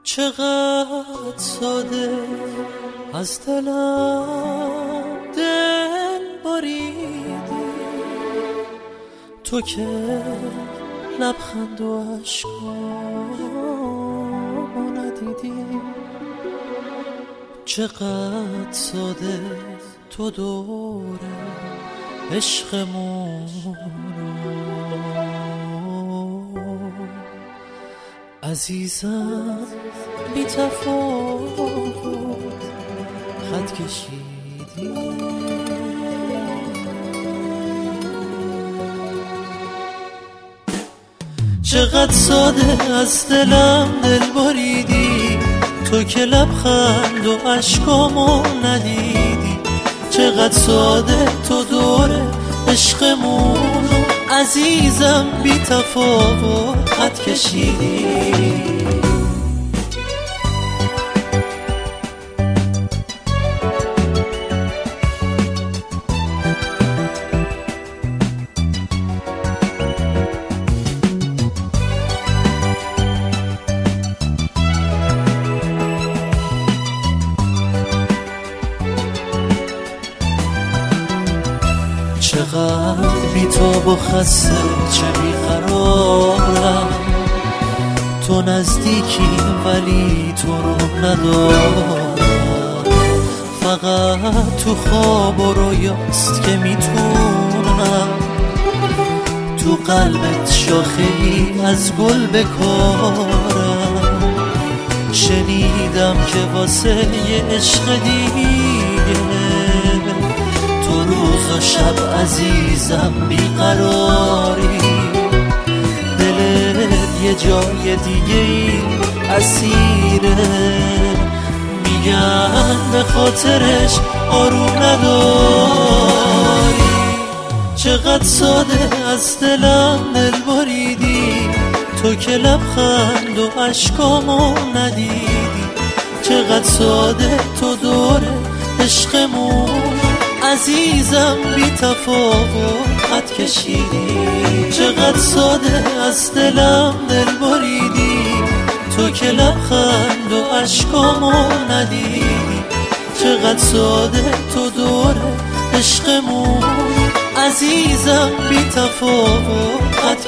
چقدر ساده از دلم دل بریدی، تو که لبخند و عشقامو ندیدی. چقدر ساده تو دور عشقمون عزیزم بی تفاوت خط کشیدی. چقدر ساده از دلم دل بریدی، تو که لبخند و عشقامو ندیدی. چقدر ساده تو دور عشقمون عزیزم بی تفاوت خط کشیدی. چقدر بی‌تاب و خسته چه بی‌قرارم، تو نزدیکی ولی تو رو ندارم. فقط تو خواب و رویاست که میتونم تو قلبت شاخه‌ای از گل بکارم. شنیدم که واسه یه عشق دیگه تو روز و شب عزیزم بیقراری. دلت یه جای دیگه ای اسیره، میگن به خاطرش آروم نداری. چقدر ساده از دلم دل بریدی، تو که لبخند و عشقامو ندیدی. چقدر ساده تو دور عشقمون عزیزم بی تفاوت خط کشیدی. چقدر ساده از دلم دل بریدی، تو که لبخند و عشقامو ندیدی. چقدر ساده تو دور عشقمون عزیزم بی تفاوت خط